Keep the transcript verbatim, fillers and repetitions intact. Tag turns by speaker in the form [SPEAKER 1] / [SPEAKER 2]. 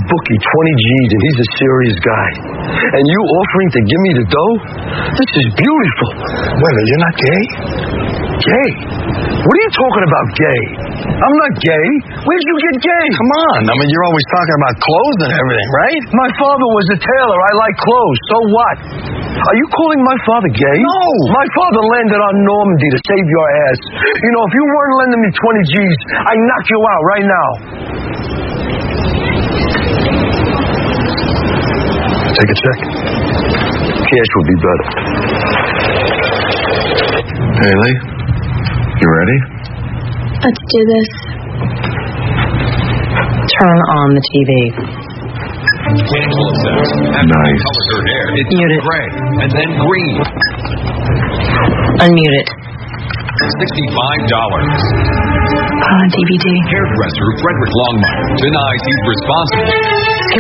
[SPEAKER 1] bookie twenty G's and he's a serious guy. And you offering to give me the dough? This is beautiful.
[SPEAKER 2] Wait a minute, you're not gay?
[SPEAKER 1] Gay? What are you talking about, gay? I'm not gay. Where did you get gay?
[SPEAKER 2] Come on. I mean, you're always talking about clothes and everything, right?
[SPEAKER 1] My father was a tailor. I like clothes. So what? Are you calling my father gay?
[SPEAKER 2] No.
[SPEAKER 1] My father landed on Normandy to save your ass. You know, if you weren't lending me twenty G's, I'd knock you out right now.
[SPEAKER 2] Take a check.
[SPEAKER 1] Cash would be better.
[SPEAKER 2] Haley, you ready?
[SPEAKER 3] Let's do this. Turn on the T V.
[SPEAKER 2] Nice.
[SPEAKER 4] Her hair. It's
[SPEAKER 3] Mute it.
[SPEAKER 4] gray and then green.
[SPEAKER 3] Unmute it.
[SPEAKER 4] sixty-five dollars.
[SPEAKER 3] Uh, D V D.
[SPEAKER 4] Hairdresser Frederick Longmire denies he's responsible